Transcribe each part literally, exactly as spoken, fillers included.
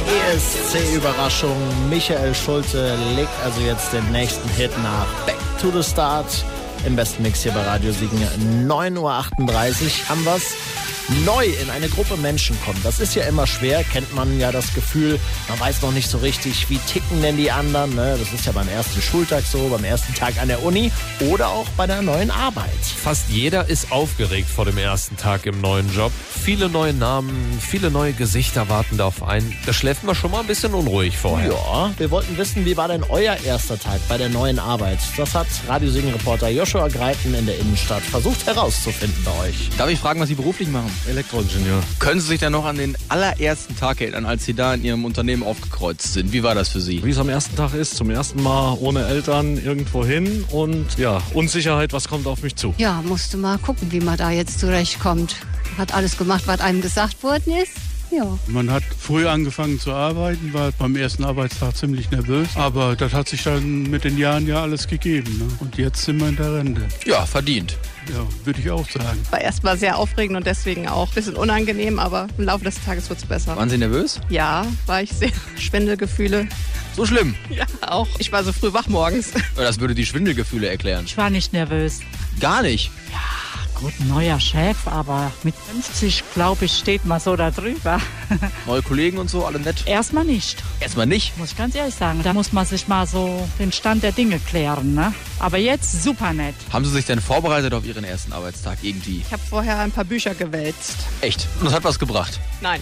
E S C-Überraschung. Michael Schulte legt also jetzt den nächsten Hit nach. Back to the Start. Im besten Mix hier bei Radio Siegen. neun Uhr achtunddreißig haben wir's. Neu in eine Gruppe Menschen kommen. Das ist ja immer schwer, kennt man ja das Gefühl, man weiß noch nicht so richtig, wie ticken denn die anderen. Ne? Das ist ja beim ersten Schultag so, beim ersten Tag an der Uni oder auch bei der neuen Arbeit. Fast jeder ist aufgeregt vor dem ersten Tag im neuen Job. Viele neue Namen, viele neue Gesichter warten darauf ein. Da schläft man schon mal ein bisschen unruhig vorher. Ja, wir wollten wissen, wie war denn euer erster Tag bei der neuen Arbeit? Das hat Radio Siegen-Reporter Joshua Greiten in der Innenstadt versucht herauszufinden bei euch. Darf ich fragen, was Sie beruflich machen? Elektroingenieur. Können Sie sich dann noch an den allerersten Tag erinnern, als Sie da in Ihrem Unternehmen aufgekreuzt sind? Wie war das für Sie? Wie es am ersten Tag ist, zum ersten Mal ohne Eltern irgendwo hin und ja, Unsicherheit, was kommt auf mich zu? Ja, musste mal gucken, wie man da jetzt zurechtkommt. Hat alles gemacht, was einem gesagt worden ist. Ja. Man hat früh angefangen zu arbeiten, war beim ersten Arbeitstag ziemlich nervös. Aber das hat sich dann mit den Jahren ja alles gegeben. Ne? Und jetzt sind wir in der Rente. Ja, verdient. Ja, würde ich auch sagen. War erstmal sehr aufregend und deswegen auch ein bisschen unangenehm, aber im Laufe des Tages wird es besser. Waren Sie nervös? Ja, war ich sehr. Schwindelgefühle. So schlimm? Ja, auch. Ich war so früh wach morgens. Das würde die Schwindelgefühle erklären. Ich war nicht nervös. Gar nicht? Ja, gut, neuer Chef, aber mit fünfzig, glaube ich, steht man so da drüber. Neue Kollegen und so, alle nett? Erstmal nicht. Erstmal nicht? Muss ich ganz ehrlich sagen. Da muss man sich mal so den Stand der Dinge klären, ne? Aber jetzt super nett. Haben Sie sich denn vorbereitet auf Ihren ersten Arbeitstag irgendwie? Ich habe vorher ein paar Bücher gewälzt. Echt? Und das hat was gebracht? Nein.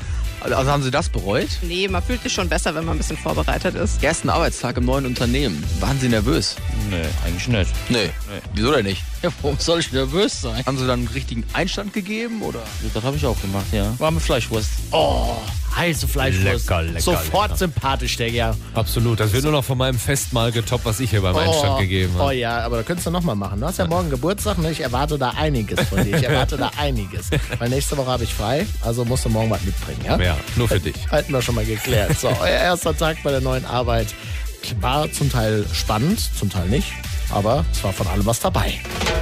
Also haben Sie das bereut? Nee, man fühlt sich schon besser, wenn man ein bisschen vorbereitet ist. Ersten Arbeitstag im neuen Unternehmen. Waren Sie nervös? Nee, eigentlich nicht. Nee. nee. Wieso denn nicht? Ja, warum soll ich nervös sein? Haben Sie dann einen richtigen Einstand gegeben, oder? Ja, das habe ich auch gemacht, ja. Warme Fleischwurst. Oh, heiße Fleischwurst. Lecker, lecker, Sofort lecker. sympathisch, der ja. Absolut. Das wird nur noch von meinem Festmahl getoppt, was ich hier beim Einstand gegeben habe. Oh ja, aber da könntest du nochmal machen. Du hast ja morgen Geburtstag, ne? Ich erwarte da einiges von dir. Ich erwarte da einiges. Weil nächste Woche habe ich frei, also musst du morgen was mitbringen, ja? Ja, nur für dich. Halten wir schon mal geklärt. So, euer erster Tag bei der neuen Arbeit war zum Teil spannend, zum Teil nicht. Aber es war von allem was dabei.